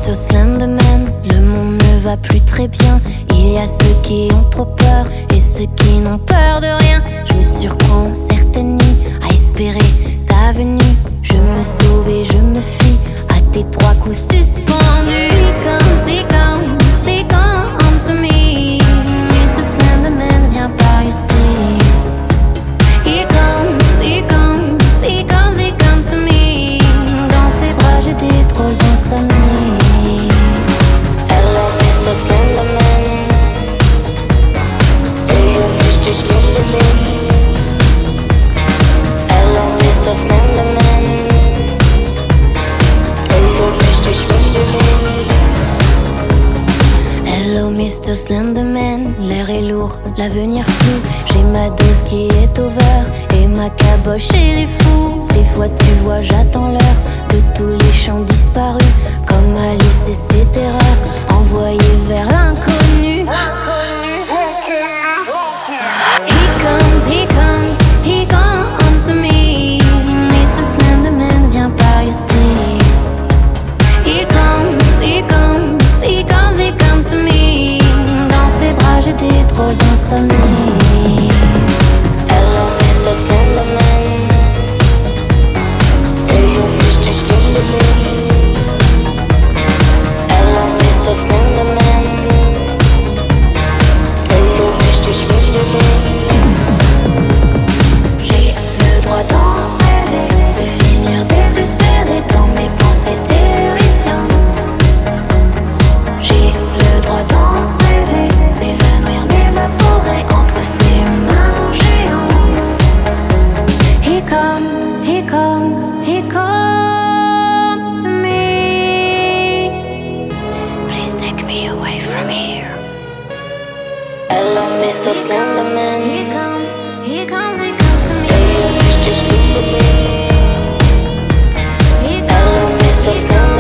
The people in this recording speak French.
Mr. Slenderman, le monde ne va plus très bien. Il y a ceux qui ont trop peur et ceux qui n'ont peur de rien. Je me surprends certaines nuits à espérer ta venue. Je me sauve et je me fie à tes trois coups suspendus. He comes to me. Mr. Slenderman, viens par ici. He comes to me. Dans ses bras j'ai des drôles d'insomnie. Hello Mr. Slenderman. Hello Mr. Slenderman. Hello Mr. Slenderman. Hello Mr. Slenderman. Hello Mr. Slenderman. L'air est lourd, l'avenir flou. J'ai ma dose qui est over et ma caboche chez les fous. Des fois tu vois j'attends l'heure de tous les chants disparus. Comme Alice et ses terreurs envoyées vers l'inconnu. He comes to me. Mr. Slenderman, viens par ici. He comes to me. Dans ses bras j'ai des drôles d'insomnie. Hello Mr. Slenderman. Hello Mr. Slenderman. Hello Mr. Slenderman. Hello Mr. Slenderman. J'ai le droit d'en rêver, de finir désespéré dans mes pensées terrifiantes. J'ai le droit d'en rêver, m'évanouir, m'évaporer entre ses mains géantes. He comes to me. Please take me away from here. Hello Mr. Slenderman. He comes to me. Hello Mr. Slenderman. Hello Mr. Slenderman.